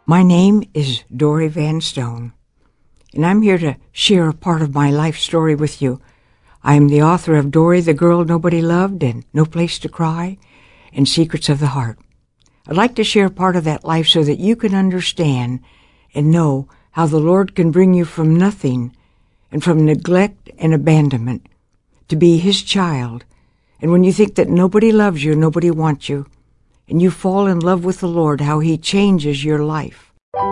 My name is Dory Van Stone, and I'm here to share a part of my life story with you. I am the author of Dory, the Girl Nobody Loved, and No Place to Cry, and Secrets of the Heart. I'd like to share part of that life so that you can understand and know how the Lord can bring you from nothing and from neglect and abandonment to be His child. And when you think that nobody loves you, nobody wants you, and you fall in love with the Lord, how He changes your life.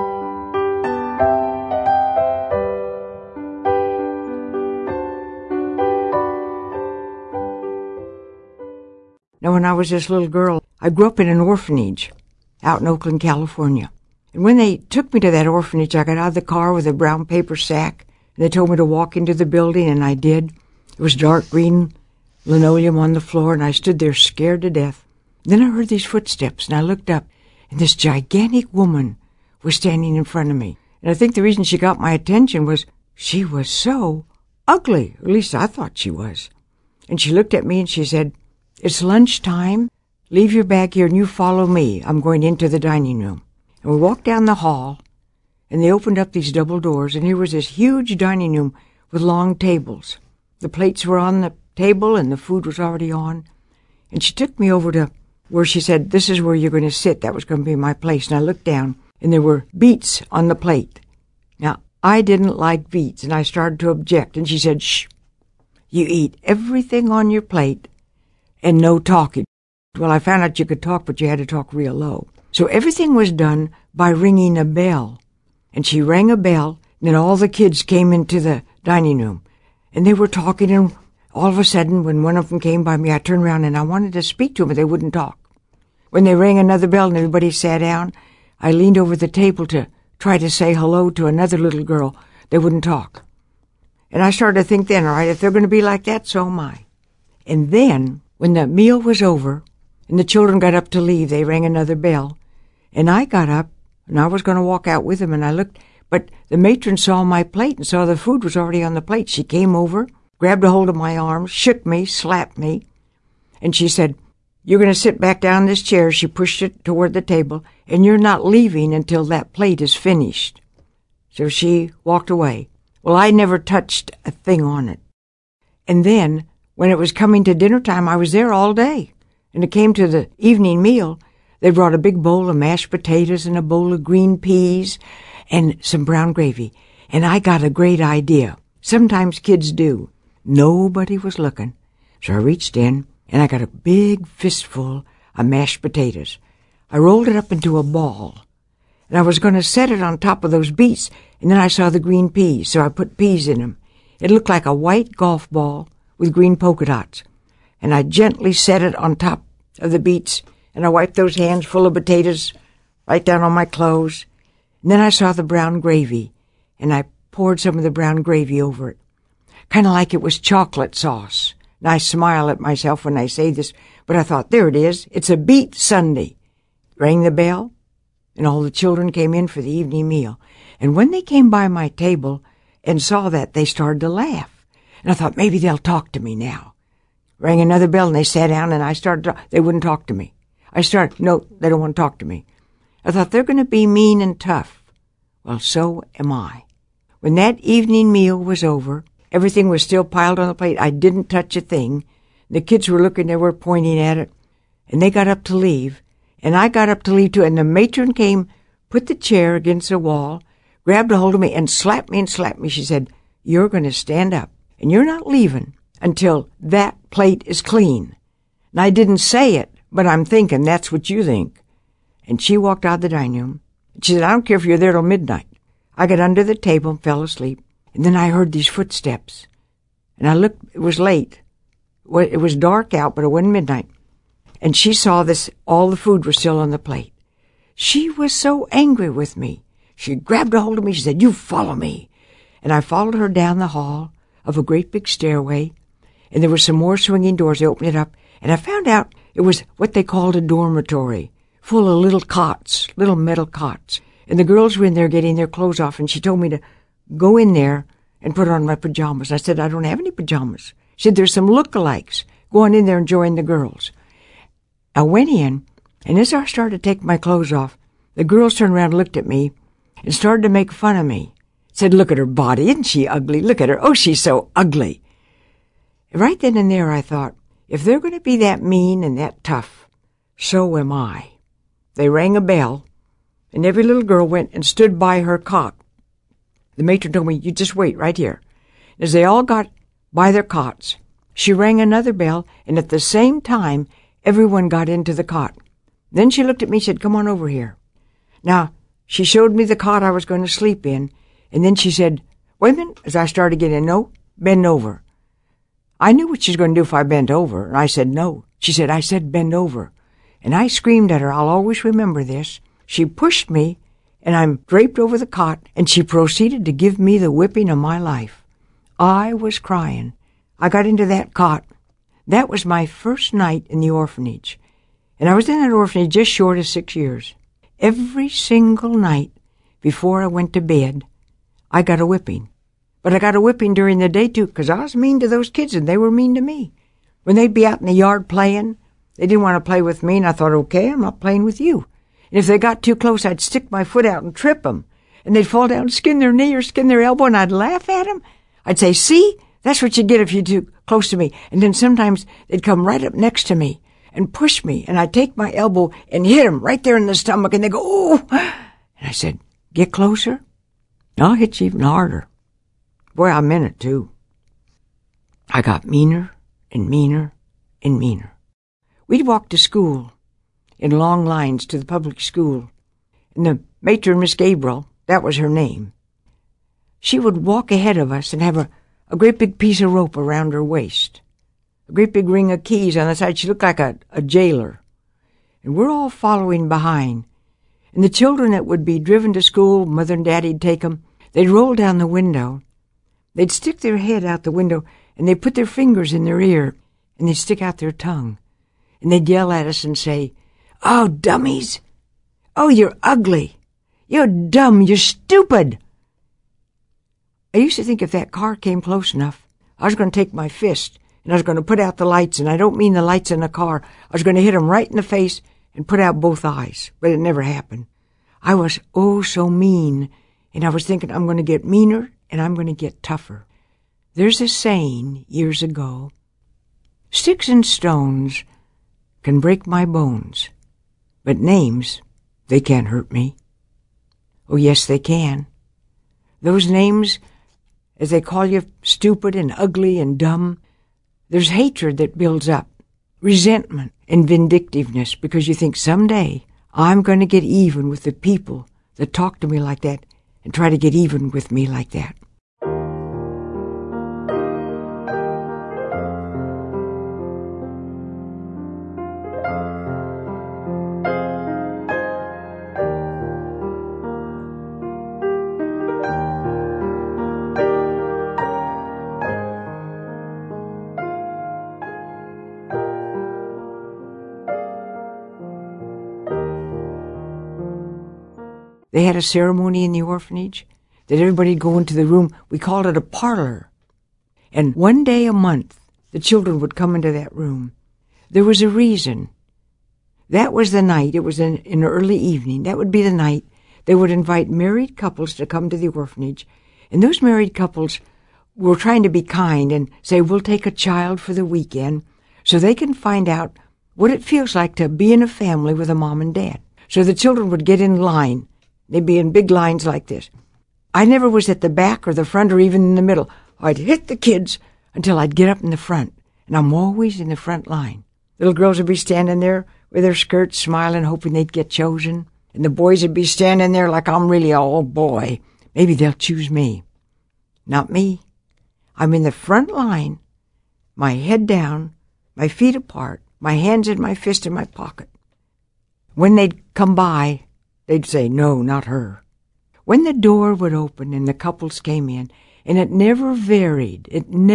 Now, when I was this little girl, I grew up in an orphanage out in Oakland, California. And when they took me to that orphanage, I got out of the car with a brown paper sack, and they told me to walk into the building, and I did. It was dark green linoleum on the floor, and I stood there scared to death. Then I heard these footsteps, and I looked up, and this gigantic woman was standing in front of me. And I think the reason she got my attention was she was so ugly. At least I thought she was. And she looked at me, and she said, "It's lunchtime. Leave your bag here, and you follow me. I'm going into the dining room." And we walked down the hall, and they opened up these double doors, and here was this huge dining room with long tables. The plates were on the table, and the food was already on. And she took me over to where she said, "This is where you're going to sit." That was going to be my place. And I looked down, and there were beets on the plate. Now, I didn't like beets, and I started to object. And she said, "Shh, you eat everything on your plate and no talking." Well, I found out you could talk, but you had to talk real low. So everything was done by ringing a bell. And she rang a bell, and then all the kids came into the dining room. And they were talking, and all of a sudden, when one of them came by me, I turned around and I wanted to speak to them, but they wouldn't talk. When they rang another bell and everybody sat down, I leaned over the table to try to say hello to another little girl. They wouldn't talk. And I started to think then, all right, if they're going to be like that, so am I. And then, when the meal was over and the children got up to leave, they rang another bell. And I got up, and I was going to walk out with them, and I looked, but the matron saw my plate and saw the food was already on the plate. She came over, grabbed a hold of my arm, shook me, slapped me, and she said, "You're going to sit back down in this chair." She pushed it toward the table, "and you're not leaving until that plate is finished." So she walked away. Well, I never touched a thing on it. And then, when it was coming to dinner time, I was there all day. And it came to the evening meal. They brought a big bowl of mashed potatoes and a bowl of green peas and some brown gravy. And I got a great idea. Sometimes kids do. Nobody was looking. So I reached in, and I got a big fistful of mashed potatoes. I rolled it up into a ball, and I was going to set it on top of those beets, and then I saw the green peas, so I put peas in them. It looked like a white golf ball with green polka dots. And I gently set it on top of the beets, and I wiped those hands full of potatoes right down on my clothes. And then I saw the brown gravy, and I poured some of the brown gravy over it, kind of like it was chocolate sauce. And I smile at myself when I say this, but I thought, there it is. It's a beet sundae. Rang the bell, and all the children came in for the evening meal. And when they came by my table and saw that, they started to laugh. And I thought, maybe they'll talk to me now. Rang another bell, and they sat down, and I started to, they wouldn't talk to me. No, they don't want to talk to me. I thought, they're going to be mean and tough. Well, so am I. When that evening meal was over, everything was still piled on the plate. I didn't touch a thing. The kids were looking, they were pointing at it, and they got up to leave. And I got up to leave too, and the matron came, put the chair against the wall, grabbed a hold of me, and slapped me and slapped me. She said, "You're going to stand up, and you're not leaving until that plate is clean." And I didn't say it, but I'm thinking that's what you think. And she walked out of the dining room. She said, "I don't care if you're there till midnight." I got under the table and fell asleep. And then I heard these footsteps. And I looked, it was late. It was dark out, but it wasn't midnight. And she saw this, all the food was still on the plate. She was so angry with me. She grabbed a hold of me. She said, "You follow me." And I followed her down the hall of a great big stairway. And there were some more swinging doors. They opened it up. And I found out it was what they called a dormitory, full of little cots, little metal cots. And the girls were in there getting their clothes off. And she told me to go in there and put on my pajamas. I said, "I don't have any pajamas." She said, "There's some lookalikes. Go on in there and join the girls." I went in, and as I started to take my clothes off, The girls turned around and looked at me and started to make fun of me. Said, look at her body. Isn't she ugly? Look at her. Oh, she's so ugly. Right then and there I thought, if they're going to be that mean and that tough, so am I. They rang a bell, and every little girl went and stood by her cot. The matron told me, you just wait right here. As they all got by their cots, she rang another bell, and at the same time, everyone got into the cot. Then she looked at me and said, come on over here. Now, she showed me the cot I was going to sleep in, and then she said, wait a minute, as I started to get in, no, bend over. I knew what she was going to do if I bent over, and I said no. She said, I said bend over. And I screamed at her, I'll always remember this. She pushed me, and I'm draped over the cot, and she proceeded to give me the whipping of my life. I was crying. I got into that cot. That was my first night in the orphanage. And I was in that orphanage just short of 6 years. Every single night before I went to bed, I got a whipping. But I got a whipping during the day, too, because I was mean to those kids, and they were mean to me. When they'd be out in the yard playing, they didn't want to play with me, and I thought, okay, I'm not playing with you. And if they got too close, I'd stick my foot out and trip them. And they'd fall down and skin their knee or skin their elbow, and I'd laugh at them. I'd say, see, that's what you get if you're too close to me. And then sometimes they'd come right up next to me and push me, and I'd take my elbow and hit them right there in the stomach, and they'd go, oh! And I said, get closer. I'll hit you even harder. Boy, I meant it, too. I got meaner and meaner and meaner. We'd walk to school in long lines to the public school, and the matron, Miss Gabriel, that was her name, she would walk ahead of us and have a great big piece of rope around her waist, a great big ring of keys on the side. She looked like a jailer. And we're all following behind. And the children that would be driven to school, Mother and Daddy'd take them, they'd roll down the window. They'd stick their head out the window, and they'd put their fingers in their ear, and they'd stick out their tongue. And they'd yell at us and say, oh, dummies. Oh, you're ugly. You're dumb. You're stupid. I used to think if that car came close enough, I was going to take my fist, and I was going to put out the lights, and I don't mean the lights in the car. I was going to hit them right in the face and put out both eyes, but it never happened. I was, oh, so mean, and I was thinking I'm going to get meaner and I'm going to get tougher. There's a saying years ago, sticks and stones can break my bones, but names, they can't hurt me. Oh, yes, they can. Those names, as they call you stupid and ugly and dumb, there's hatred that builds up, resentment and vindictiveness, because you think someday I'm going to get even with the people that talk to me like that and try to get even with me like that. They had a ceremony in the orphanage that everybody'd go into the room. We called it a parlor. And one day a month, the children would come into that room. There was a reason. That was the night. It was in early evening. That would be the night they would invite married couples to come to the orphanage. And those married couples were trying to be kind and say, we'll take a child for the weekend so they can find out what it feels like to be in a family with a mom and dad. So the children would get in line. They'd be in big lines like this. I never was at the back or the front or even in the middle. I'd hit the kids until I'd get up in the front, and I'm always in the front line. Little girls would be standing there with their skirts smiling, hoping they'd get chosen, and the boys would be standing there like I'm really a old boy. Maybe they'll choose me. Not me. I'm in the front line, my head down, my feet apart, my hands in my fist in my pocket. When they'd come by, they'd say, no, not her. When the door would open and the couples came in, and it never varied,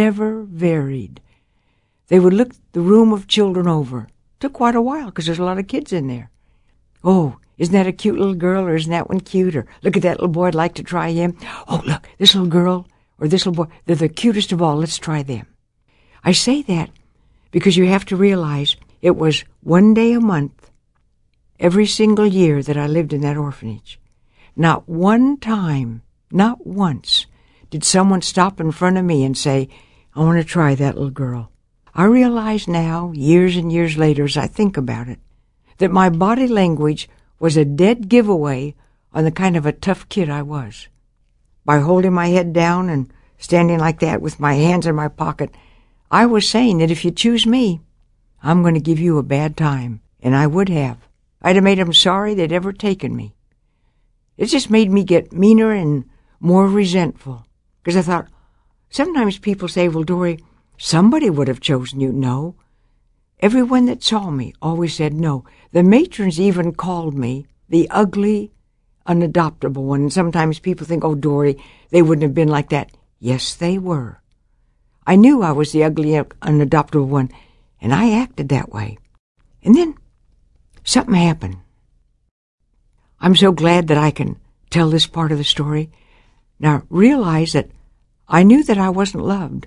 they would look the room of children over. It took quite a while because there's a lot of kids in there. Oh, isn't that a cute little girl, or isn't that one cute? Or look at that little boy, I'd like to try him. Oh, look, this little girl or this little boy, they're the cutest of all. Let's try them. I say that because you have to realize it was one day a month. every single year that I lived in that orphanage. Not one time, not once, did someone stop in front of me and say, I want to try that little girl. I realize now, years and years later, as I think about it, that my body language was a dead giveaway on the kind of a tough kid I was. By holding my head down and standing like that with my hands in my pocket, I was saying that if you choose me, I'm going to give you a bad time. And I would have. I'd have made them sorry they'd ever taken me. It just made me get meaner and more resentful. Because I thought, sometimes people say, well, Dory, somebody would have chosen you. No. Everyone that saw me always said no. The matrons even called me the ugly, unadoptable one. And sometimes people think, oh, Dory, they wouldn't have been like that. Yes, they were. I knew I was the ugly, unadoptable one, and I acted that way. And then something happened. I'm so glad that I can tell this part of the story. Now, realize that I knew that I wasn't loved.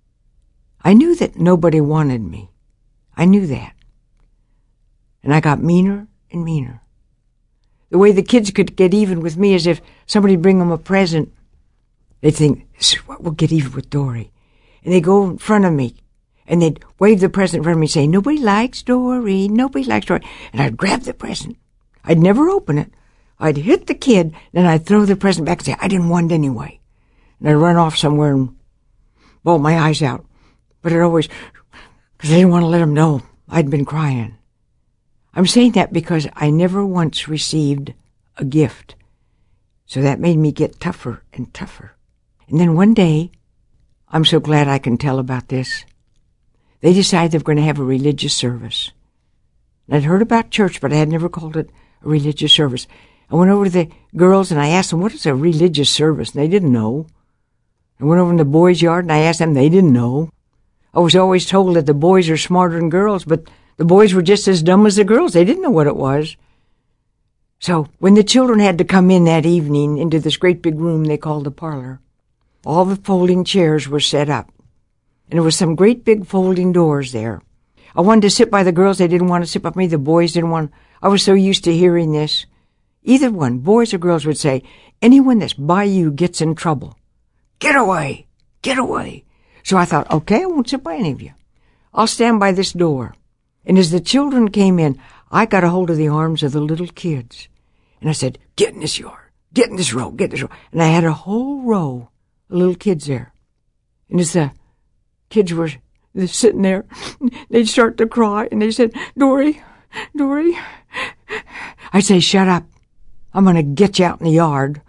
I knew that nobody wanted me. I knew that. And I got meaner and meaner. The way the kids could get even with me is if somebody bring them a present, they'd think, this is what we'll get even with Dory. And they'd go in front of me, and they'd wave the present in front of me and say, nobody likes Dory, nobody likes Dory. And I'd grab the present. I'd never open it. I'd hit the kid, then I'd throw the present back and say, I didn't want it anyway. And I'd run off somewhere and bawl my eyes out. But it always, because I didn't want to let them know I'd been crying. I'm saying that because I never once received a gift. So that made me get tougher and tougher. And then one day, I'm so glad I can tell about this, they decided they were going to have a religious service. And I'd heard about church, but I had never called it a religious service. I went over to the girls and I asked them, what is a religious service? And they didn't know. I went over in the boys' yard and I asked them, they didn't know. I was always told that the boys are smarter than girls, but the boys were just as dumb as the girls. They didn't know what it was. So when the children had to come in that evening into this great big room they called the parlor, all the folding chairs were set up. And there was some great big folding doors there. I wanted to sit by the girls. They didn't want to sit by me. The boys didn't want. I was so used to hearing this. Either one, boys or girls, would say, anyone that's by you gets in trouble. Get away! Get away! So I thought, okay, I won't sit by any of you. I'll stand by this door. And as the children came in, I got a hold of the arms of the little kids. And I said, get in this yard. Get in this row. Get in this row. And I had a whole row of little kids there. And as the kids were sitting there, they'd start to cry. And they said, Dory, Dory. I'd say, shut up. I'm going to get you out in the yard.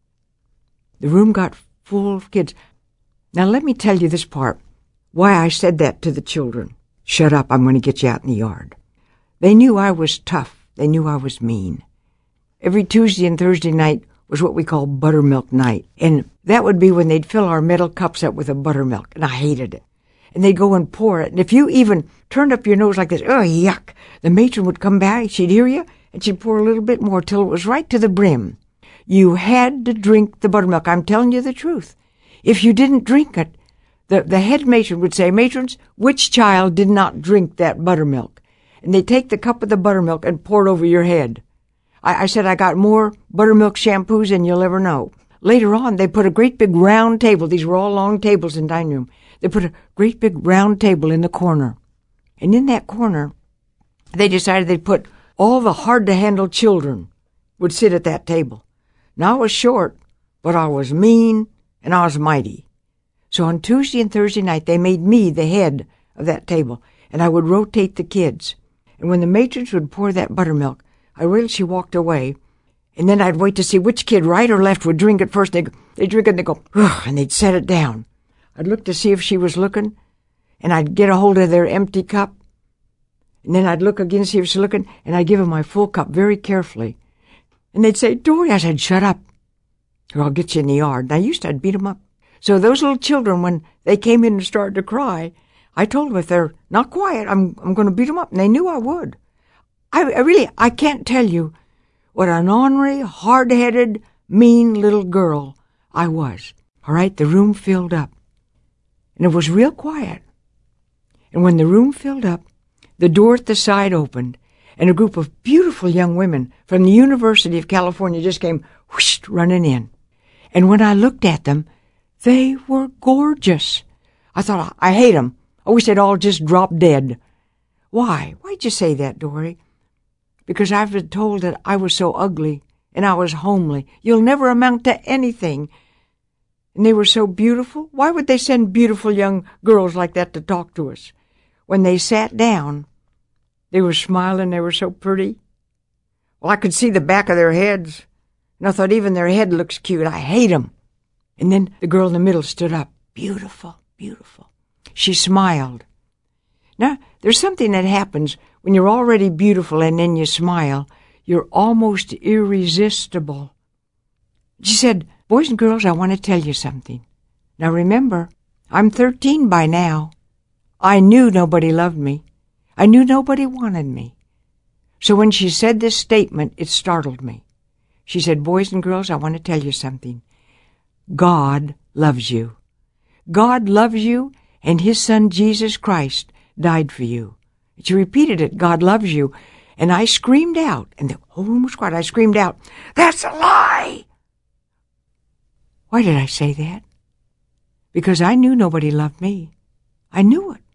The room got full of kids. Now let me tell you this part, why I said that to the children. Shut up, I'm going to get you out in the yard. They knew I was tough. They knew I was mean. Every Tuesday and Thursday night was what we call buttermilk night. And that would be when they'd fill our metal cups up with a buttermilk. And I hated it. And they'd go and pour it. And if you even turned up your nose like this, oh, yuck, the matron would come back, she'd hear you, and she'd pour a little bit more till it was right to the brim. You had to drink the buttermilk. I'm telling you the truth. If you didn't drink it, the head matron would say, matrons, which child did not drink that buttermilk? And they'd take the cup of the buttermilk and pour it over your head. I said I got more buttermilk shampoos than you'll ever know. Later on, they put a great big round table. These were all long tables in the dining room. They put a great big round table in the corner. And in that corner, they decided they'd put all the hard-to-handle children would sit at that table. Now, I was short, but I was mean and I was mighty. So on Tuesday and Thursday night, they made me the head of that table, and I would rotate the kids. And when the matrons would pour that buttermilk, I waited till she walked away, and then I'd wait to see which kid, right or left, would drink it first. They'd drink it, and they'd go, ugh, and they'd set it down. I'd look to see if she was looking, and I'd get a hold of their empty cup, and then I'd look again to see if she was looking, and I'd give them my full cup very carefully. And they'd say, Dory, I said, shut up, or I'll get you in the yard. And I'd beat them up. So those little children, when they came in and started to cry, I told them if they're not quiet, I'm going to beat them up. And they knew I would. I can't tell you what an ornery, hard-headed, mean little girl I was. All right, the room filled up. And it was real quiet. And when the room filled up, the door at the side opened, and a group of beautiful young women from the University of California just came whoosh, running in. And when I looked at them, they were gorgeous. I thought, I hate them. I wish they'd all just drop dead. Why? Why'd you say that, Dory? Because I've been told that I was so ugly and I was homely. You'll never amount to anything. And they were so beautiful. Why would they send beautiful young girls like that to talk to us? When they sat down, they were smiling. They were so pretty. Well, I could see the back of their heads. And I thought, even their head looks cute. I hate them. And then the girl in the middle stood up. Beautiful, beautiful. She smiled. Now, there's something that happens when you're already beautiful and then you smile. You're almost irresistible. She said, boys and girls, I want to tell you something. Now remember, I'm 13 by now. I knew nobody loved me. I knew nobody wanted me. So when she said this statement, it startled me. She said, boys and girls, I want to tell you something. God loves you. God loves you, and His Son, Jesus Christ, died for you. She repeated it, God loves you. And I screamed out, and the whole room was quiet. I screamed out, that's a lie! Why did I say that? Because I knew nobody loved me. I knew it.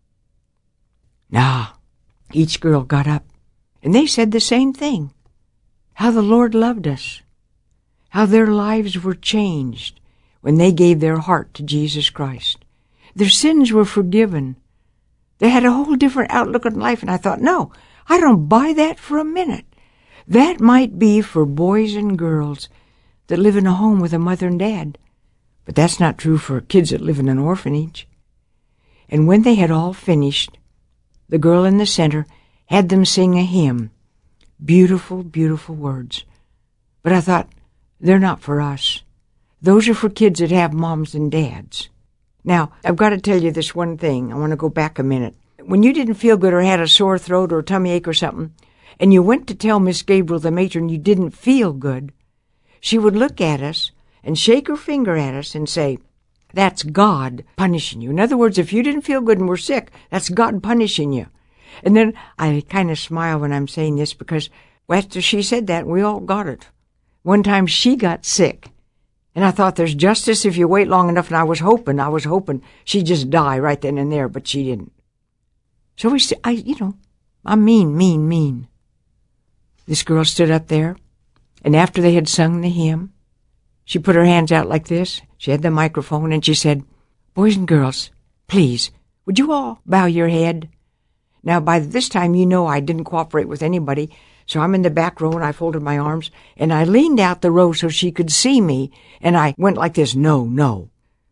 Nah, each girl got up, and they said the same thing. How the Lord loved us. How their lives were changed when they gave their heart to Jesus Christ. Their sins were forgiven. They had a whole different outlook on life, and I thought, no, I don't buy that for a minute. That might be for boys and girls that live in a home with a mother and dad, but that's not true for kids that live in an orphanage. And when they had all finished, the girl in the center had them sing a hymn. Beautiful, beautiful words. But I thought, they're not for us. Those are for kids that have moms and dads. Now, I've got to tell you this one thing. I want to go back a minute. When you didn't feel good or had a sore throat or a tummy ache or something, and you went to tell Miss Gabriel, the matron, you didn't feel good, she would look at us and shake her finger at us and say, that's God punishing you. In other words, if you didn't feel good and were sick, that's God punishing you. And then I kind of smile when I'm saying this because after she said that, we all got it. One time she got sick. And I thought there's justice if you wait long enough, and I was hoping she'd just die right then and there, but she didn't. So I'm mean. This girl stood up there, and after they had sung the hymn, she put her hands out like this. She had the microphone, and she said, boys and girls, please, would you all bow your head? Now, by this time, you know I didn't cooperate with anybody, so I'm in the back row, and I folded my arms, and I leaned out the row so she could see me, and I went like this, no.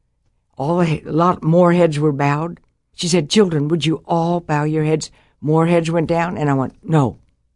A lot more heads were bowed. She said, children, would you all bow your heads? More heads went down, and I went, no.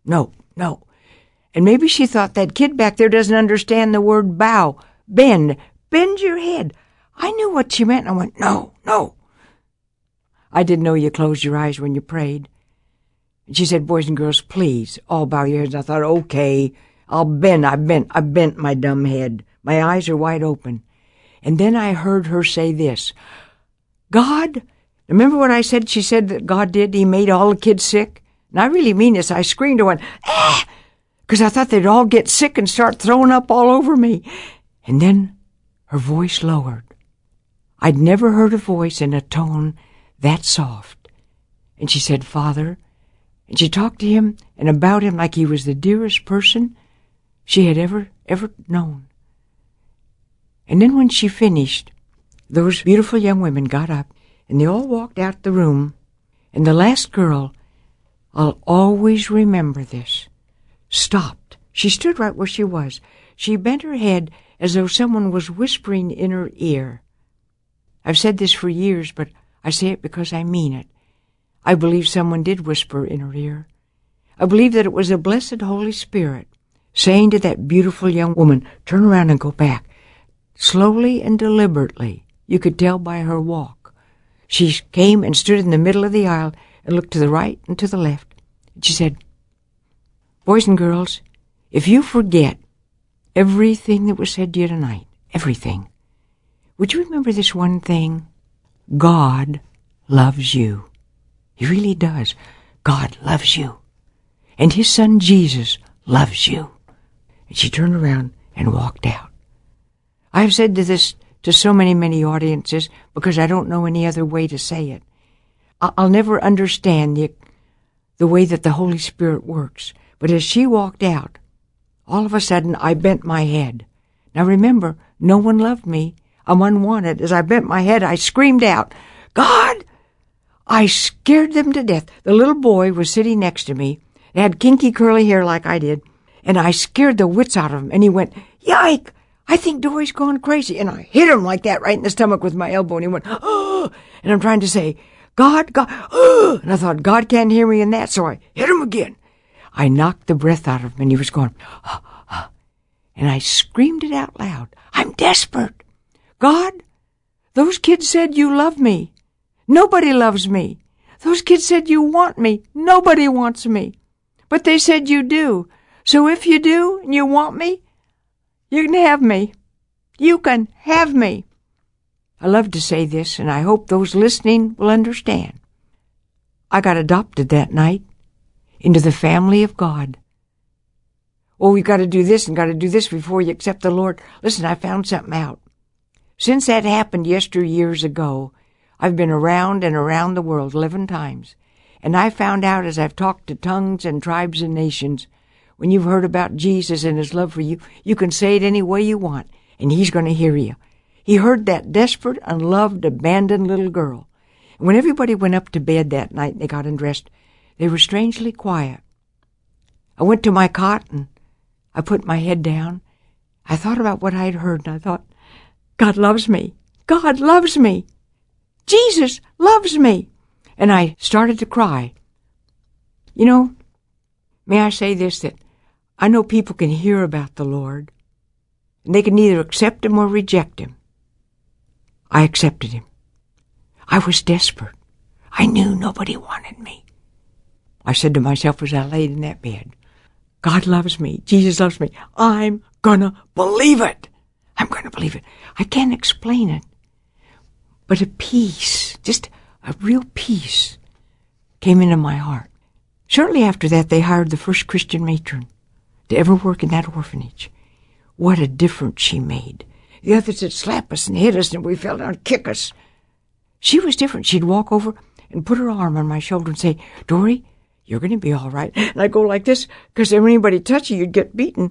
And maybe she thought that kid back there doesn't understand the word bow. Bend your head. I knew what she meant, and I went, no. I didn't know you closed your eyes when you prayed. And she said, boys and girls, please, all bow your heads. I thought, okay, I'll bend. I bent my dumb head. My eyes are wide open. And then I heard her say this, God, remember what I said? She said that God did. He made all the kids sick. And I really mean this. I screamed and went, because I thought they'd all get sick and start throwing up all over me. And then her voice lowered. I'd never heard a voice in a tone that soft. And she said, Father, and she talked to him and about him like he was the dearest person she had ever known. And then when she finished, those beautiful young women got up, and they all walked out the room, and the last girl, I'll always remember this, stopped. She stood right where she was. She bent her head as though someone was whispering in her ear. I've said this for years, but I say it because I mean it. I believe someone did whisper in her ear. I believe that it was the blessed Holy Spirit saying to that beautiful young woman, turn around and go back. Slowly and deliberately, you could tell by her walk. She came and stood in the middle of the aisle and looked to the right and to the left. And she said, boys and girls, if you forget everything that was said to you tonight, everything, would you remember this one thing? God loves you. He really does. God loves you. and his son Jesus loves you." And she turned around and walked out. I have said this to so many audiences because I don't know any other way to say it. I'll never understand the way that the Holy Spirit works. But as she walked out, all of a sudden I bent my head. Now remember, no one loved me. I'm unwanted. As I bent my head, I screamed out, "God!" I scared them to death. The little boy was sitting next to me. He had kinky curly hair like I did. And I scared the wits out of him. And he went, "Yike! I think Dory's gone crazy." And I hit him like that right in the stomach with my elbow. And he went, "Oh!" And I'm trying to say, "God, God, oh!" And I thought, God can't hear me in that. So I hit him again. I knocked the breath out of him and he was going, "Ah, ah." And I screamed it out loud. "I'm desperate. God, those kids said you love me. Nobody loves me. Those kids said you want me. Nobody wants me. But they said you do. So if you do and you want me, you can have me. You can have me." I love to say this, and I hope those listening will understand. I got adopted that night into the family of God. "Well, we've got to do this and got to do this before you accept the Lord." Listen, I found something out. Since that happened years ago, I've been around and around the world 11 times. And I found out as I've talked to tongues and tribes and nations, when you've heard about Jesus and his love for you, you can say it any way you want, and he's going to hear you. He heard that desperate, unloved, abandoned little girl. And when everybody went up to bed that night and they got undressed, they were strangely quiet. I went to my cot and I put my head down. I thought about what I had heard, and I thought, God loves me. God loves me. Jesus loves me. And I started to cry. You know, may I say this, that I know people can hear about the Lord, and they can either accept him or reject him. I accepted him. I was desperate. I knew nobody wanted me. I said to myself as I laid in that bed, God loves me. Jesus loves me. I'm gonna believe it. I'm gonna believe it. I can't explain it. But a peace, just a real peace, came into my heart. Shortly after that, they hired the first Christian matron to ever work in that orphanage. What a difference she made. The others would slap us and hit us, and we fell down and kick us. She was different. She'd walk over and put her arm on my shoulder and say, Dory, you're going to be all right. And I'd go like this, because if anybody touched you, you'd get beaten.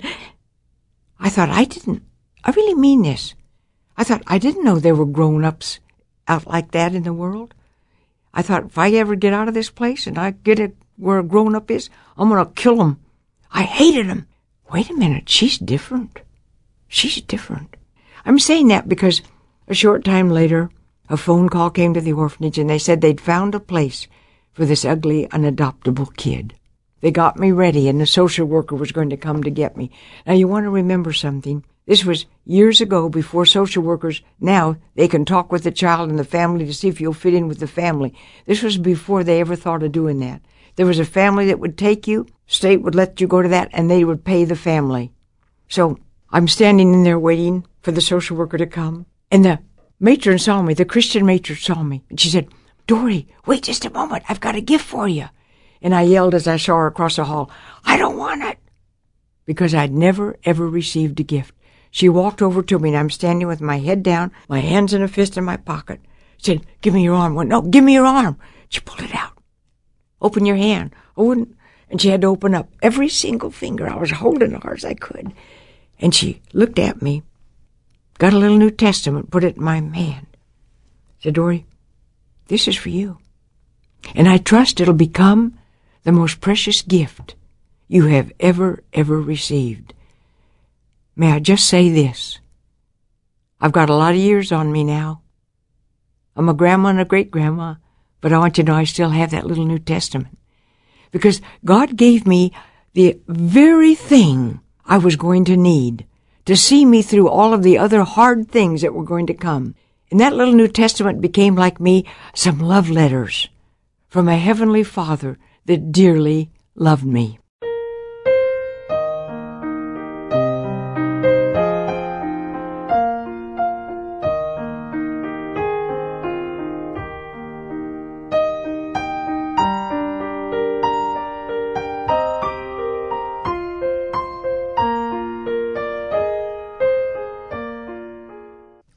I thought, I really mean this. I thought, I didn't know there were grown-ups out like that in the world. I thought, if I ever get out of this place and I get it where a grown-up is, I'm going to kill him. I hated him. Wait a minute, she's different. She's different. I'm saying that because a short time later, a phone call came to the orphanage and they said they'd found a place for this ugly, unadoptable kid. They got me ready and the social worker was going to come to get me. Now, you want to remember something. This was years ago, before social workers. Now they can talk with the child and the family to see if you'll fit in with the family. This was before they ever thought of doing that. There was a family that would take you, state would let you go to that, and they would pay the family. So I'm standing in there waiting for the social worker to come. And the matron saw me, the Christian matron saw me. And she said, Dory, wait just a moment. I've got a gift for you. And I yelled as I saw her across the hall, I don't want it. Because I'd never, ever received a gift. She walked over to me, and I'm standing with my head down, my hands in a fist in my pocket. She said, give me your arm. I went, no, give me your arm. She pulled it out. Open your hand. I wouldn't. And she had to open up every single finger. I was holding as hard as I could. And she looked at me, got a little New Testament, put it in my hand. Said, Dory, this is for you. And I trust it'll become the most precious gift you have ever received. May I just say this? I've got a lot of years on me now. I'm a grandma and a great-grandma, but I want you to know I still have that little New Testament. Because God gave me the very thing I was going to need to see me through all of the other hard things that were going to come. And that little New Testament became like me some love letters from a heavenly Father that dearly loved me.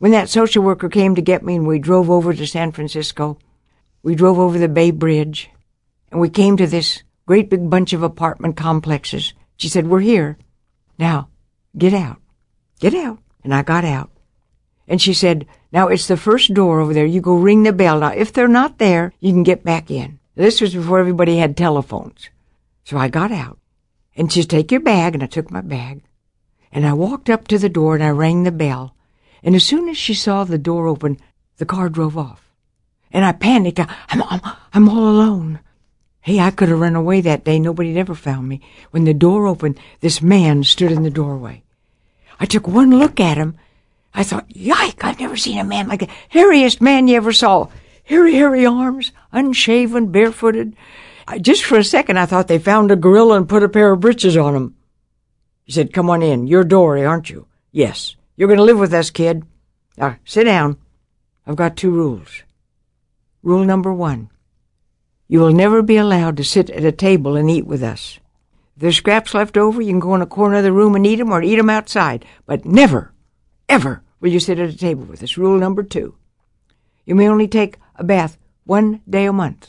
When that social worker came to get me and we drove over to San Francisco, we drove over the Bay Bridge, and we came to this great big bunch of apartment complexes. She said, "We're here. Now, get out. Get out." And I got out. And she said, "Now, it's the first door over there. You go ring the bell. Now, if they're not there, you can get back in." This was before everybody had telephones. So I got out. And she said, "Take your bag." And I took my bag. And I walked up to the door and I rang the bell. And as soon as she saw the door open, the car drove off. And I panicked. I'm all alone. Hey, I could have run away that day. Nobody'd ever found me. When the door opened, this man stood in the doorway. I took one look at him. I thought, yike, I've never seen a man like the hairiest man you ever saw. Hairy arms, unshaven, barefooted. Just for a second, I thought they found a gorilla and put a pair of breeches on him. He said, "Come on in. You're Dory, aren't you?" "Yes." "You're going to live with us, kid. Now, sit down. I've got 2 rules. Rule number 1. You will never be allowed to sit at a table and eat with us. If there's scraps left over, you can go in a corner of the room and eat them or eat them outside. But never, ever will you sit at a table with us. Rule number 2. You may only take a bath 1 day a month.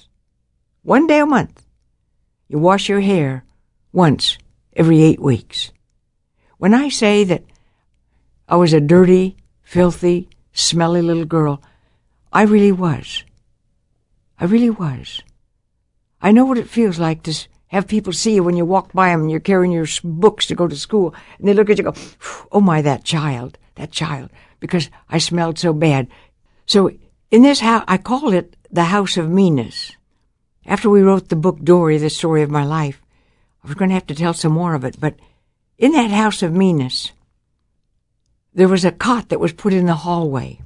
1 day a month. You wash your hair once every 8 weeks. When I say that I was a dirty, filthy, smelly little girl, I really was. I really was. I know what it feels like to have people see you when you walk by them and you're carrying your books to go to school, and they look at you and go, "Oh my, that child, because I smelled so bad." So in this house, I call it the House of Meanness. After we wrote the book Dory, the story of my life, I was going to have to tell some more of it, but in that House of Meanness, there was a cot that was put in the hallway.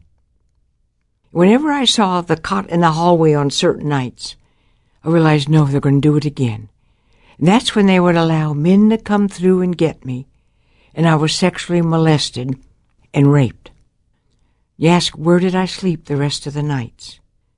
Whenever I saw the cot in the hallway on certain nights, I realized, no, they're going to do it again. And that's when they would allow men to come through and get me, and I was sexually molested and raped. You ask, where did I sleep the rest of the nights?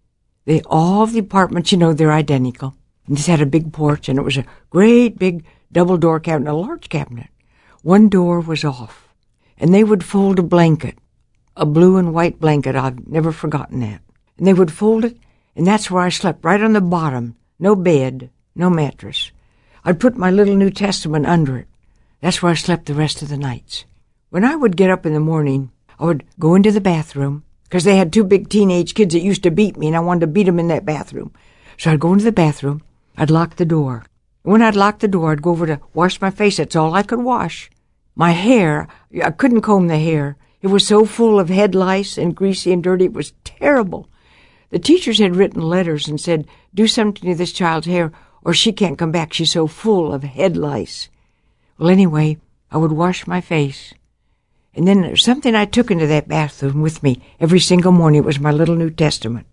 All of the apartments, they're identical. And this had a big porch, and it was a great big double-door cabinet, a large cabinet. One door was off, and they would fold a blanket, a blue and white blanket. I've never forgotten that. And they would fold it, and that's where I slept, right on the bottom. No bed, no mattress. I'd put my little New Testament under it. That's where I slept the rest of the nights. When I would get up in the morning, I would go into the bathroom, because they had 2 big teenage kids that used to beat me, and I wanted to beat them in that bathroom. So I'd go into the bathroom, I'd lock the door. And when I'd lock the door, I'd go over to wash my face. That's all I could wash. My hair, I couldn't comb the hair. It was so full of head lice and greasy and dirty, it was terrible. The teachers had written letters and said, "Do something to this child's hair, or she can't come back. She's so full of head lice." Well, anyway, I would wash my face. And then there's something I took into that bathroom with me every single morning. It was my little New Testament.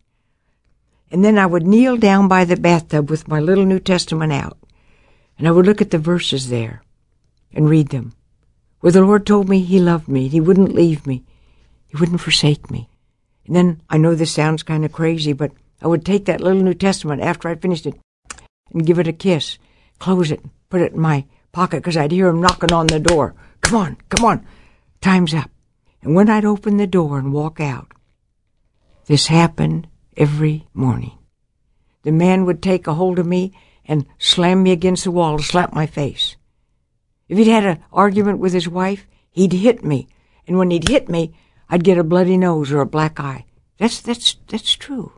And then I would kneel down by the bathtub with my little New Testament out, and I would look at the verses there and read them, where the Lord told me He loved me, He wouldn't leave me, He wouldn't forsake me. And then, I know this sounds kind of crazy, but I would take that little New Testament after I'd finished it and give it a kiss, close it, put it in my pocket, because I'd hear Him knocking on the door. Come on, time's up. And when I'd open the door and walk out, this happened every morning. The man would take a hold of me and slam me against the wall to slap my face. If he'd had an argument with his wife, he'd hit me. And when he'd hit me, I'd get a bloody nose or a black eye. That's true.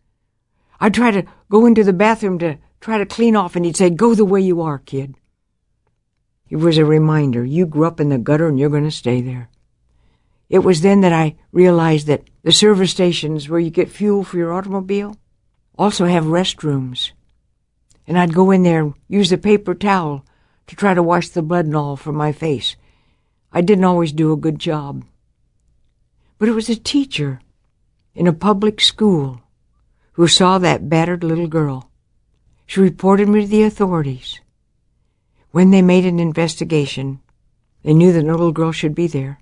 I'd try to go into the bathroom to try to clean off, and he'd say, "Go the way you are, kid." It was a reminder. You grew up in the gutter, and you're going to stay there. It was then that I realized that the service stations where you get fuel for your automobile also have restrooms. And I'd go in there and use a paper towel to try to wash the blood and all from my face. I didn't always do a good job. But it was a teacher in a public school who saw that battered little girl. She reported me to the authorities. When they made an investigation, they knew that no little girl should be there.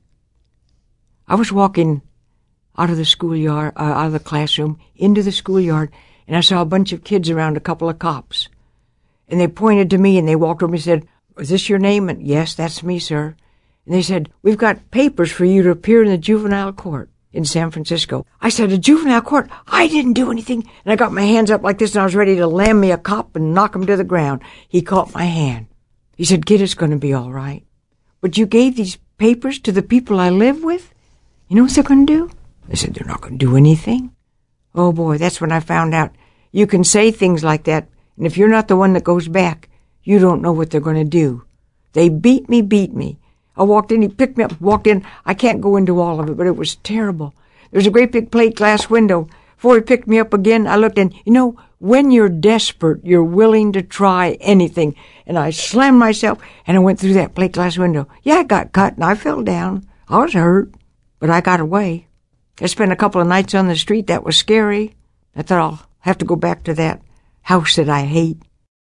I was walking out of the schoolyard, out of the classroom, into the schoolyard, and I saw a bunch of kids around a couple of cops. And they pointed to me, and they walked over and said, "Is this your name?" And, "Yes, that's me, sir." And they said, "We've got papers for you to appear in the juvenile court." in San Francisco. I said, a juvenile court, I didn't do anything. And I got my hands up like this, and I was ready to lam me a cop and knock him to the ground. He caught my hand. He said, kid, it's going to be all right. But you gave these papers to the people I live with? You know what they're going to do? I said, they're not going to do anything. Oh, boy, that's when I found out you can say things like that, and if you're not the one that goes back, you don't know what they're going to do. They beat me. I walked in, he picked me up, walked in. I can't go into all of it, but it was terrible. There was a great big plate glass window. Before he picked me up again, I looked in. You know, when you're desperate, you're willing to try anything. And I slammed myself, and I went through that plate glass window. Yeah, I got cut, and I fell down. I was hurt, but I got away. I spent a couple of nights on the street. That was scary. I thought I'll have to go back to that house that I hate.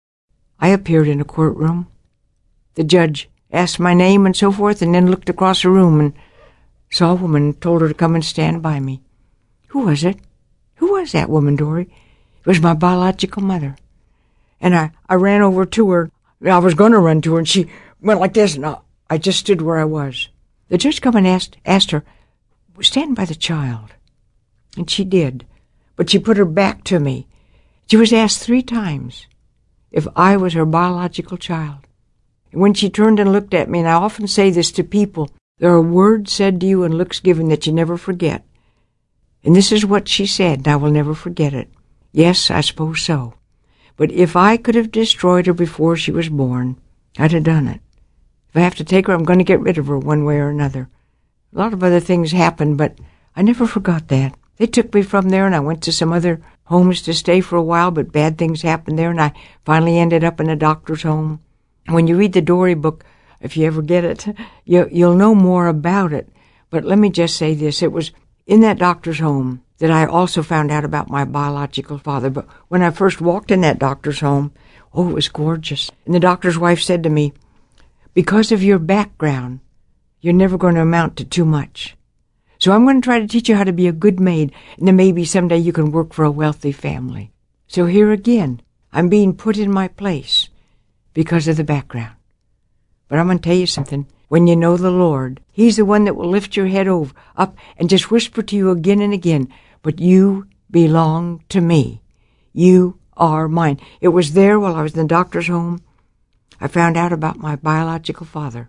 I appeared in a courtroom. The judge asked my name and so forth, and then looked across the room and saw a woman and told her to come and stand by me. Who was it? Who was that woman, Dory? It was my biological mother. And I ran over to her. I was going to run to her, and she went like this, and I just stood where I was. The judge come and asked her, stand by the child. And she did. But she put her back to me. She was asked 3 times if I was her biological child. And when she turned and looked at me, and I often say this to people, there are words said to you and looks given that you never forget. And this is what she said, and I will never forget it. Yes, I suppose so. But if I could have destroyed her before she was born, I'd have done it. If I have to take her, I'm going to get rid of her one way or another. A lot of other things happened, but I never forgot that. They took me from there, and I went to some other homes to stay for a while, but bad things happened there, and I finally ended up in a doctor's home. When you read the Dory book, if you ever get it, you'll know more about it. But let me just say this. It was in that doctor's home that I also found out about my biological father. But when I first walked in that doctor's home, oh, it was gorgeous. And the doctor's wife said to me, because of your background, you're never going to amount to too much. So I'm going to try to teach you how to be a good maid, and then maybe someday you can work for a wealthy family. So here again, I'm being put in my place because of the background. But I'm going to tell you something. When you know the Lord, He's the one that will lift your head up and just whisper to you again and again, but you belong to me. You are mine. It was there while I was in the doctor's home. I found out about my biological father.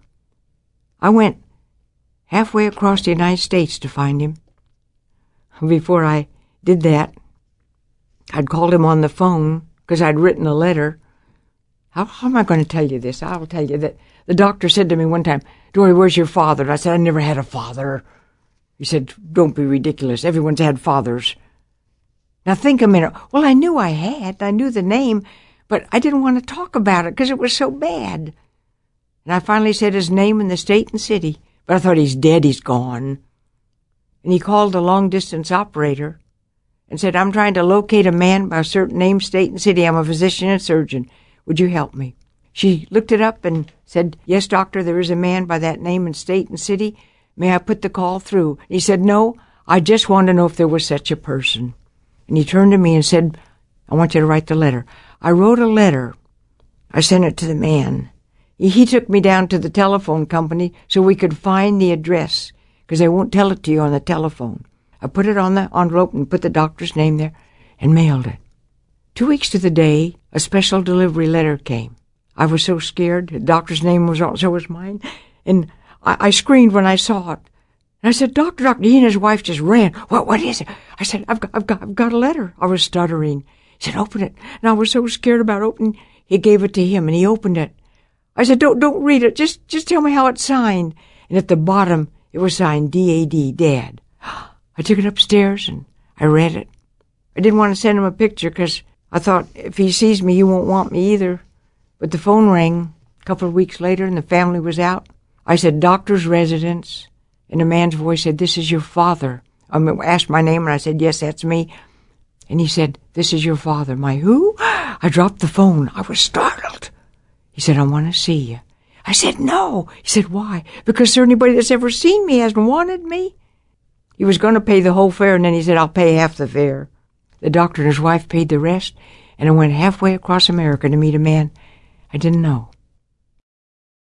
I went halfway across the United States to find him. Before I did that, I'd called him on the phone because I'd written a letter. How am I going to tell you this? I'll tell you that the doctor said to me one time, Dory, where's your father? And I said, I never had a father. He said, don't be ridiculous. Everyone's had fathers. Now think a minute. Well, I knew I had. I knew the name, but I didn't want to talk about it because it was so bad. And I finally said his name and the state and city, but I thought he's dead, he's gone. And he called the long-distance operator and said, I'm trying to locate a man by a certain name, state, and city. I'm a physician and surgeon. Would you help me? She looked it up and said, yes, doctor, there is a man by that name and state and city. May I put the call through? And he said, no, I just want to know if there was such a person. And he turned to me and said, I want you to write the letter. I wrote a letter. I sent it to the man. He took me down to the telephone company so we could find the address, because they won't tell it to you on the telephone. I put it on the envelope and put the doctor's name there and mailed it. 2 weeks to the day, a special delivery letter came. I was so scared. The doctor's name was on, so was mine. And I screamed when I saw it. And I said, Doctor, he and his wife just ran. What is it? I said, I've got a letter. I was stuttering. He said, open it. And I was so scared about opening. He gave it to him, and he opened it. I said, don't read it. Just tell me how it's signed. And at the bottom, it was signed D-A-D, Dad. I took it upstairs, and I read it. I didn't want to send him a picture because I thought if he sees me, he won't want me either. But the phone rang a couple of weeks later, and the family was out. I said, doctor's residence. And a man's voice said, this is your father. I asked my name, and I said, yes, that's me. And he said, this is your father. My who? I dropped the phone. I was startled. He said, I want to see you. I said, no. He said, why? Because there anybody that's ever seen me hasn't wanted me. He was going to pay the whole fare, and then he said, I'll pay half the fare. The doctor and his wife paid the rest, and I went halfway across America to meet a man I didn't know.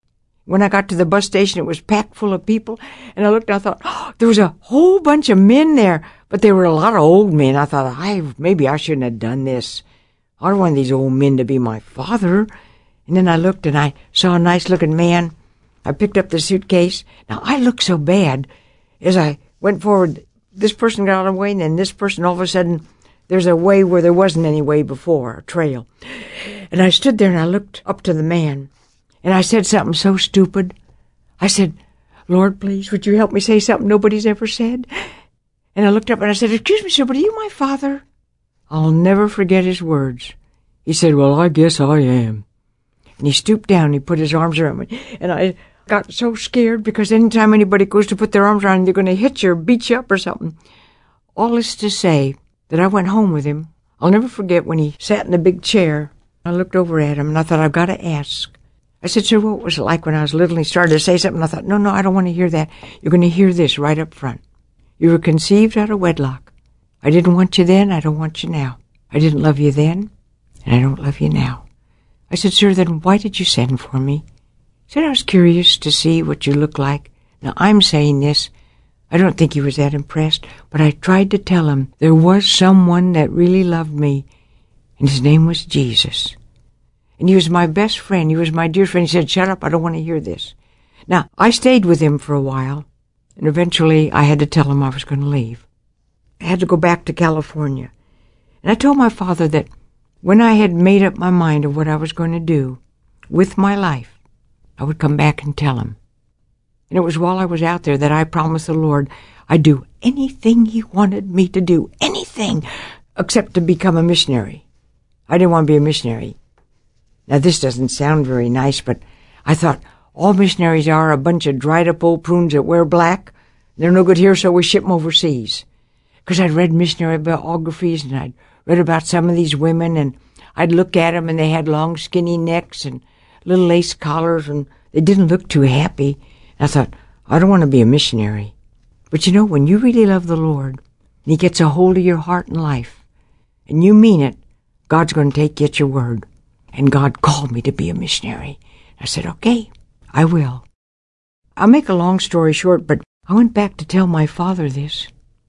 When I got to the bus station, it was packed full of people, and I looked and I thought, oh, there was a whole bunch of men there, but there were a lot of old men. I thought, maybe I shouldn't have done this. I don't want these old men to be my father. And then I looked and I saw a nice-looking man. I picked up the suitcase. Now, I looked so bad as I went forward. This person got out of the way, and then this person, all of a sudden, there's a way where there wasn't any way before, a trail. And I stood there and I looked up to the man, and I said something so stupid. I said, Lord, please, would you help me say something nobody's ever said? And I looked up and I said, excuse me, sir, but are you my father? I'll never forget his words. He said, well, I guess I am. And he stooped down and he put his arms around me. And I got so scared because anytime anybody goes to put their arms around you, they're going to hit you or beat you up or something. All this to say that I went home with him. I'll never forget when he sat in the big chair. I looked over at him and I thought, I've got to ask. I said, sir, what was it like when I was little? And he started to say something. I thought, no, I don't want to hear that. You're going to hear this right up front. You were conceived out of wedlock. I didn't want you then. I don't want you now. I didn't love you then, and I don't love you now. I said, sir, then why did you send for me? He said, I was curious to see what you look like. Now, I'm saying this. I don't think he was that impressed, but I tried to tell him there was someone that really loved me, and his name was Jesus. And he was my best friend. He was my dear friend. He said, shut up, I don't want to hear this. Now, I stayed with him for a while, and eventually I had to tell him I was going to leave. I had to go back to California. And I told my father that when I had made up my mind of what I was going to do with my life, I would come back and tell him. And it was while I was out there that I promised the Lord I'd do anything he wanted me to do, anything, except to become a missionary. I didn't want to be a missionary. Now, this doesn't sound very nice, but I thought all missionaries are a bunch of dried-up old prunes that wear black. They're no good here, so we ship them overseas. Because I'd read missionary biographies, and I'd read about some of these women, and I'd look at them, and they had long, skinny necks and little lace collars, and they didn't look too happy. And I thought, I don't want to be a missionary. But you know, when you really love the Lord, and he gets a hold of your heart and life, and you mean it, God's going to take you at your word. And God called me to be a missionary. I said, okay, I will. I'll make a long story short, but I went back to tell my father this.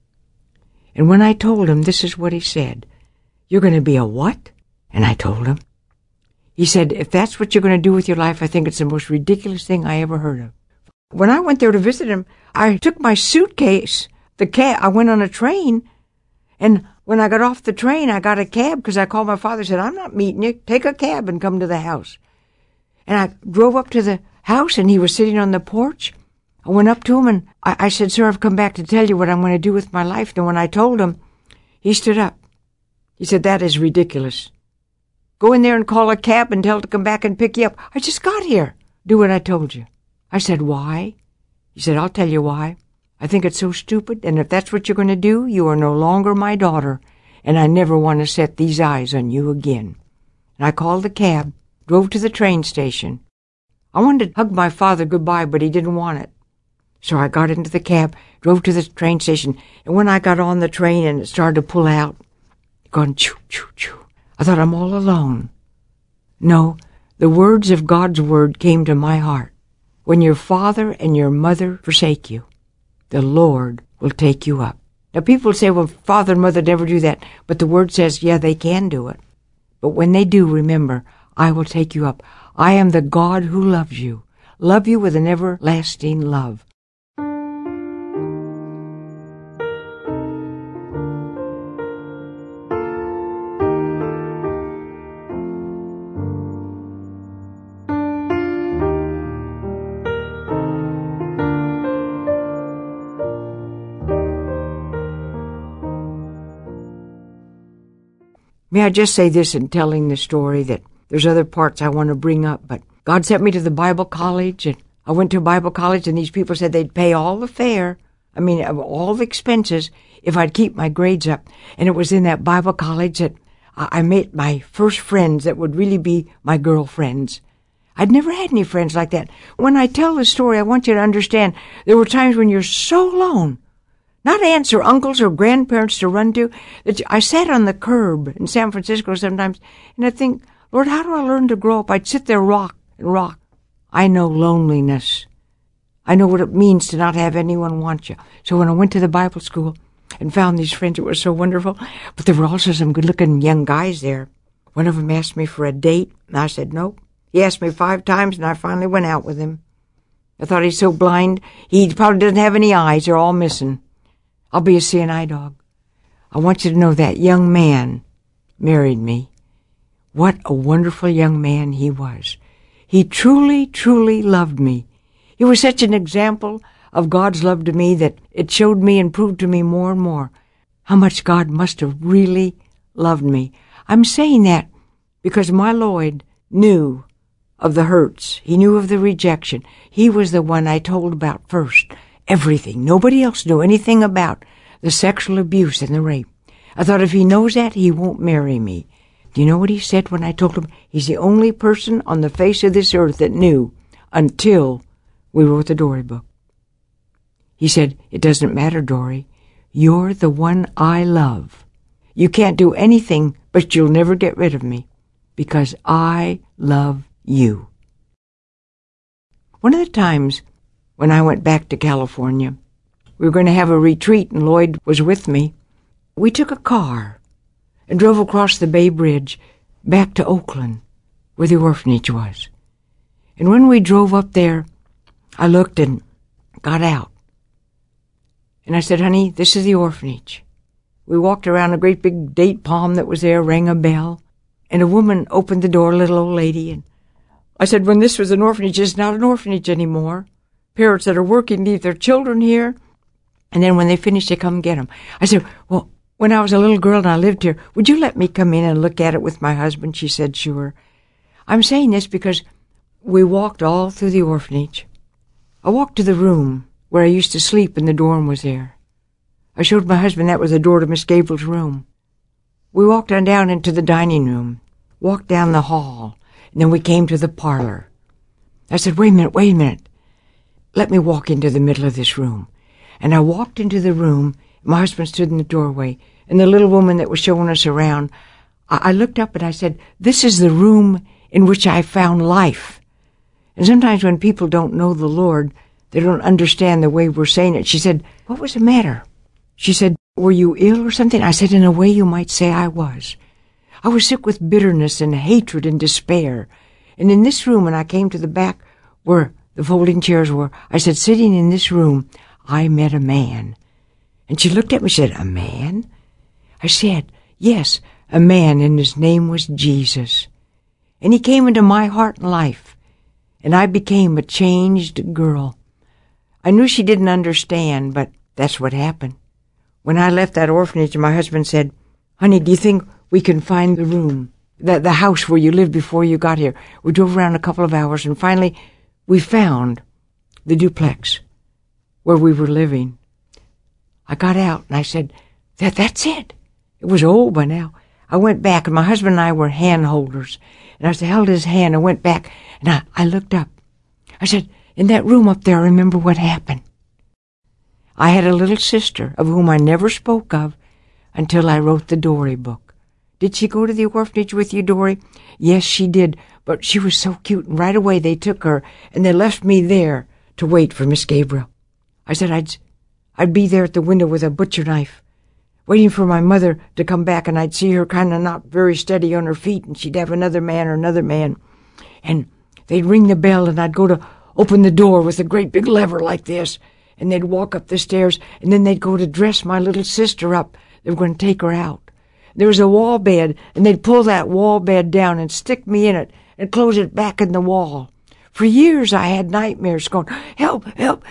And when I told him, this is what he said. You're going to be a what? And I told him. He said, if that's what you're going to do with your life, I think it's the most ridiculous thing I ever heard of. When I went there to visit him, I took my suitcase, I went on a train, and when I got off the train, I got a cab because I called my father and said, I'm not meeting you. Take a cab and come to the house. And I drove up to the house, and he was sitting on the porch. I went up to him, and I said, sir, I've come back to tell you what I'm going to do with my life. And when I told him, he stood up. He said, that is ridiculous. Go in there and call a cab and tell it to come back and pick you up. I just got here. Do what I told you. I said, why? He said, I'll tell you why. I think it's so stupid, and if that's what you're going to do, you are no longer my daughter, and I never want to set these eyes on you again. And I called the cab, drove to the train station. I wanted to hug my father goodbye, but he didn't want it. So I got into the cab, drove to the train station, and when I got on the train and it started to pull out, going choo, choo, choo, I thought, I'm all alone. No, the words of God's word came to my heart. When your father and your mother forsake you, the Lord will take you up. Now, people say, well, father and mother never do that. But the word says, yeah, they can do it. But when they do, remember, I will take you up. I am the God who loves you. Love you with an everlasting love. May I just say this in telling the story, that there's other parts I want to bring up, but God sent me to the Bible college, and I went to Bible college, and these people said they'd pay all the fare, all the expenses, if I'd keep my grades up. And it was in that Bible college that I met my first friends that would really be my girlfriends. I'd never had any friends like that. When I tell the story, I want you to understand there were times when you're so alone, not aunts or uncles or grandparents to run to. I sat on the curb in San Francisco sometimes, and I'd think, Lord, how do I learn to grow up? I'd sit there rock and rock I know loneliness. I know what it means to not have anyone want you. So when I went to the Bible school and found these friends, it was so wonderful. But there were also some good-looking young guys there. One of them asked me for a date, and I said nope. He asked me 5 times, and I finally went out with him. I thought he's so blind, he probably doesn't have any eyes. They're all missing. I'll be a seeing eye dog. I want you to know that young man married me. What a wonderful young man he was. He truly, truly loved me. He was such an example of God's love to me that it showed me and proved to me more and more how much God must have really loved me. I'm saying that because my Lloyd knew of the hurts. He knew of the rejection. He was the one I told about first. Everything. Nobody else knew anything about the sexual abuse and the rape. I thought if he knows that, he won't marry me. Do you know what he said when I told him? He's the only person on the face of this earth that knew until we wrote the Dory book. He said, it doesn't matter, Dory. You're the one I love. You can't do anything, but you'll never get rid of me because I love you. One of the times when I went back to California, we were going to have a retreat and Lloyd was with me. We took a car and drove across the Bay Bridge back to Oakland, where the orphanage was. And when we drove up there, I looked and got out. And I said, honey, this is the orphanage. We walked around a great big date palm that was there, rang a bell, and a woman opened the door, a little old lady, and I said, when this was an orphanage, it's not an orphanage anymore. Parents that are working leave their children here, and then when they finish, they come get them. I said, well, when I was a little girl and I lived here, would you let me come in and look at it with my husband? She said, sure. I'm saying this because we walked all through the orphanage. I walked to the room where I used to sleep and the dorm was there. I showed my husband that was the door to Miss Gabriel's room. We walked on down into the dining room, walked down the hall, and then we came to the parlor. I said, wait a minute. Let me walk into the middle of this room. And I walked into the room. My husband stood in the doorway, and the little woman that was showing us around, I looked up and I said, this is the room in which I found life. And sometimes when people don't know the Lord, they don't understand the way we're saying it. She said, what was the matter? She said, were you ill or something? I said, in a way you might say I was. I was sick with bitterness and hatred and despair. And in this room, when I came to the back where the folding chairs were, I said, sitting in this room, I met a man. And she looked at me and said, a man? I said, yes, a man, and his name was Jesus. And he came into my heart and life, and I became a changed girl. I knew she didn't understand, but that's what happened. When I left that orphanage, my husband said, honey, do you think we can find the room, the house where you lived before you got here? We drove around a couple of hours, and finally we found the duplex where we were living. I got out, and I said, that's it. It was old by now. I went back, and my husband and I were hand holders. And I held his hand and went back, and I looked up. I said, in that room up there, I remember what happened. I had a little sister of whom I never spoke of until I wrote the Dory book. Did she go to the orphanage with you, Dory? Yes, she did, but she was so cute, and right away they took her, and they left me there to wait for Miss Gabriel. I said I'd be there at the window with a butcher knife, waiting for my mother to come back, and I'd see her kind of not very steady on her feet, and she'd have another man, and they'd ring the bell, and I'd go to open the door with a great big lever like this, and they'd walk up the stairs, and then they'd go to dress my little sister up. They were going to take her out. There was a wall bed, and they'd pull that wall bed down and stick me in it and close it back in the wall. For years I had nightmares going, help, help.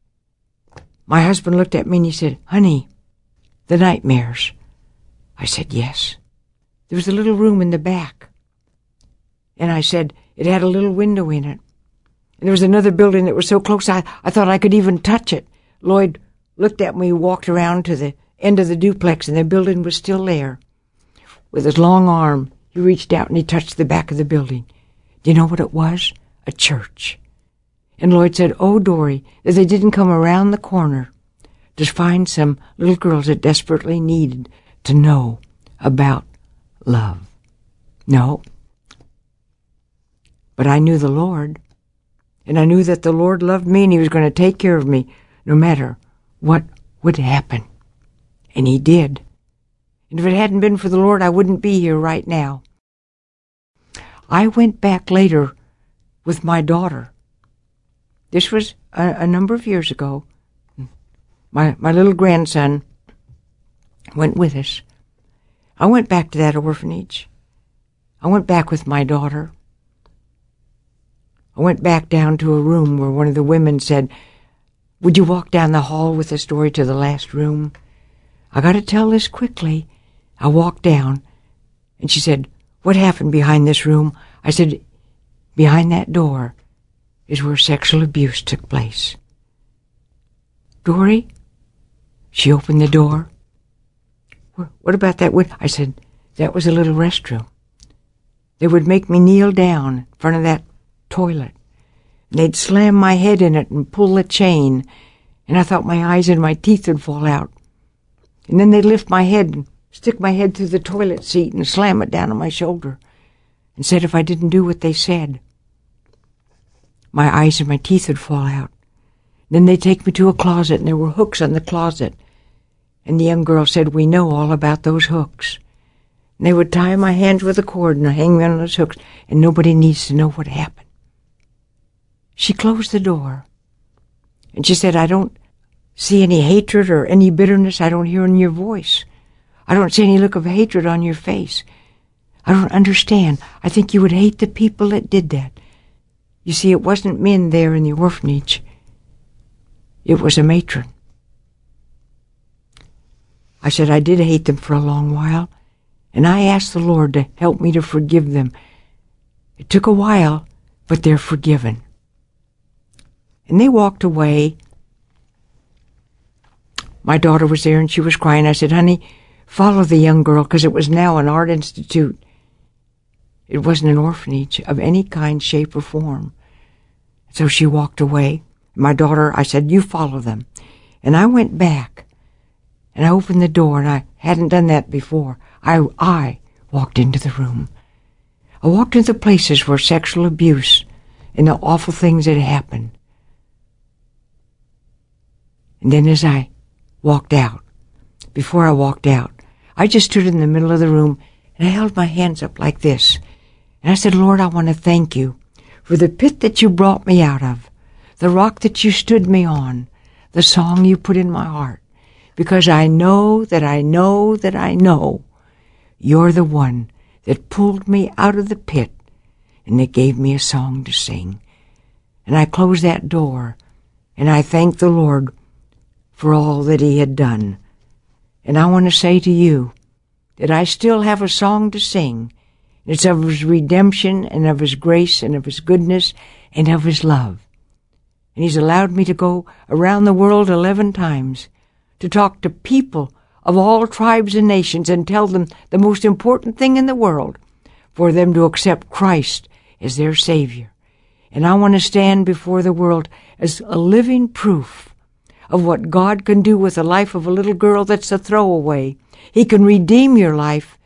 My husband looked at me and he said, honey, the nightmares. I said, yes. There was a little room in the back. And I said, it had a little window in it. And there was another building that was so close I thought I could even touch it. Lloyd looked at me, walked around to the end of the duplex, and the building was still there. With his long arm, he reached out and he touched the back of the building. Do you know what it was? A church. And Lloyd said, oh, Dory, that they didn't come around the corner to find some little girls that desperately needed to know about love. No. But I knew the Lord. And I knew that the Lord loved me and He was going to take care of me no matter what would happen. And He did. And if it hadn't been for the Lord, I wouldn't be here right now. I went back later with my daughter. This was a number of years ago. My little grandson went with us. I went back to that orphanage. I went back with my daughter. I went back down to a room where one of the women said, "Would you walk down the hall with the story to the last room?" I got to tell this quickly. I walked down, and she said, "What happened behind this room?" I said, "Behind that door is where sexual abuse took place." "Dory?" She opened the door. "What about that window?" I said, "That was a little restroom. They would make me kneel down in front of that toilet, and they'd slam my head in it and pull the chain, and I thought my eyes and my teeth would fall out. And then they'd lift my head and stick my head through the toilet seat and slam it down on my shoulder, and said if I didn't do what they said, my eyes and my teeth would fall out. Then they'd take me to a closet, and there were hooks on the closet. And the young girl said, "We know all about those hooks." And they would tie my hands with a cord and hang me on those hooks, and nobody needs to know what happened. She closed the door, and she said, "I don't see any hatred or any bitterness. I don't hear in your voice. I don't see any look of hatred on your face. I don't understand. I think you would hate the people that did that. You see, it wasn't men there in the orphanage. It was a matron." I said I did hate them for a long while, and I asked the Lord to help me to forgive them. It took a while, but they're forgiven. And they walked away. My daughter was there, and she was crying. I said, "Honey, follow the young girl," because it was now an art institute. It wasn't an orphanage of any kind, shape, or form. So she walked away. My daughter, I said, "You follow them." And I went back, and I opened the door, and I hadn't done that before. I walked into the room. I walked into the places where sexual abuse and the awful things had happened. And then as I walked out, before I walked out, I just stood in the middle of the room, and I held my hands up like this. And I said, "Lord, I want to thank you for the pit that you brought me out of, the rock that you stood me on, the song you put in my heart, because I know that I know that I know you're the one that pulled me out of the pit and that gave me a song to sing." And I closed that door, and I thanked the Lord for all that He had done. And I want to say to you that I still have a song to sing. It's of His redemption and of His grace and of His goodness and of His love. And He's allowed me to go around the world 11 times to talk to people of all tribes and nations and tell them the most important thing in the world, for them to accept Christ as their Savior. And I want to stand before the world as a living proof of what God can do with the life of a little girl that's a throwaway. He can redeem your life,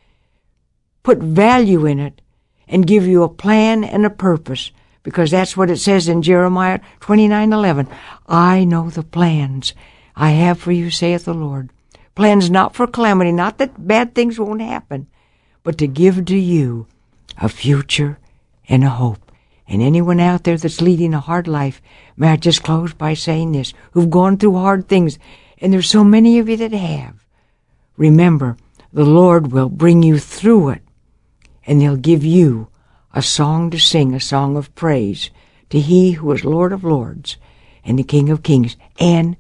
put value in it, and give you a plan and a purpose, because that's what it says in Jeremiah 29:11. "I know the plans I have for you, saith the Lord. Plans not for calamity, not that bad things won't happen, but to give to you a future and a hope." And anyone out there that's leading a hard life, may I just close by saying this, who've gone through hard things, and there's so many of you that have. Remember, the Lord will bring you through it, and He'll give you a song to sing, a song of praise to He who is Lord of Lords and the King of Kings. And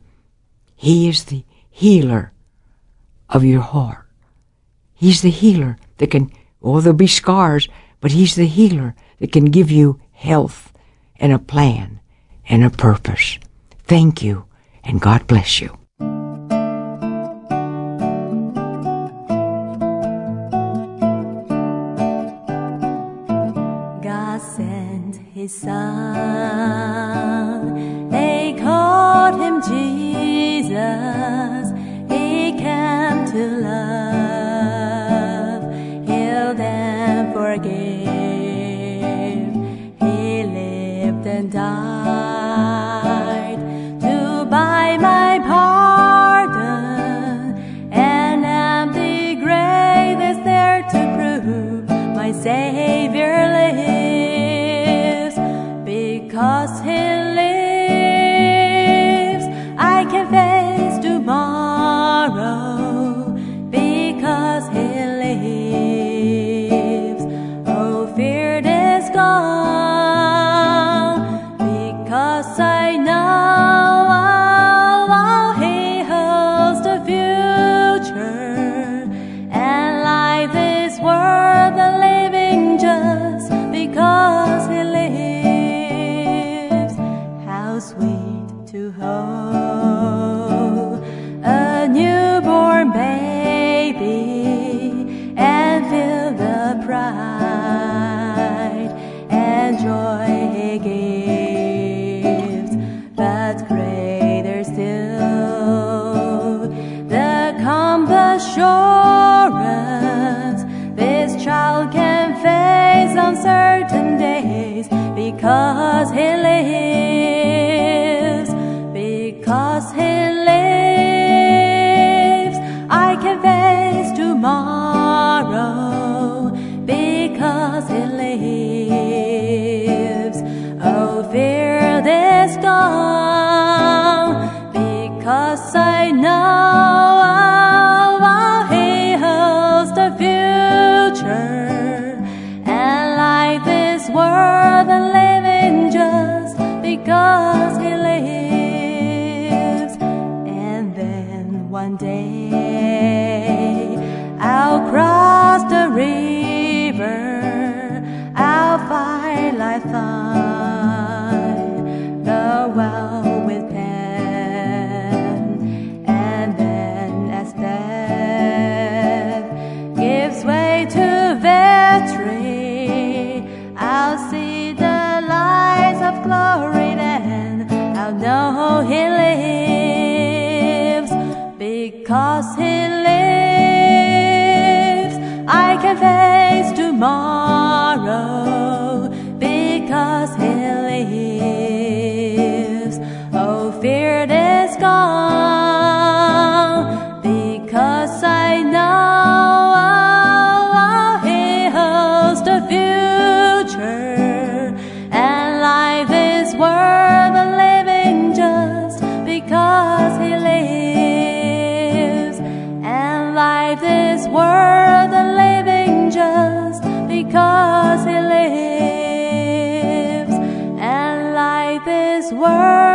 He is the healer of your heart. He's the healer that can, there'll be scars, but He's the healer that can give you health and a plan and a purpose. Thank you, and God bless you. God sent His Son, they called Him Jesus. He came to love, heal and forgive. He lived and died a newborn baby, and feel the pride and joy he gives. But greater still, the calm assurance this child can face uncertain days, because he lives, because he lives. I can face tomorrow, because he lives. Oh, fear is gone, because I know he holds the future, and like this world and living just because he lives. And then one day I'll cross the river, I'll fight like thine, the well with pen, and then as death gives way to victory, I'll see the lights of glory, then I'll know he lives, because he lives. I can face tomorrow, because he lives. Oh, fear is gone, because I know he holds the future, and life is worth the living just because he lives. And life is worth the living just because he lives. And life is worth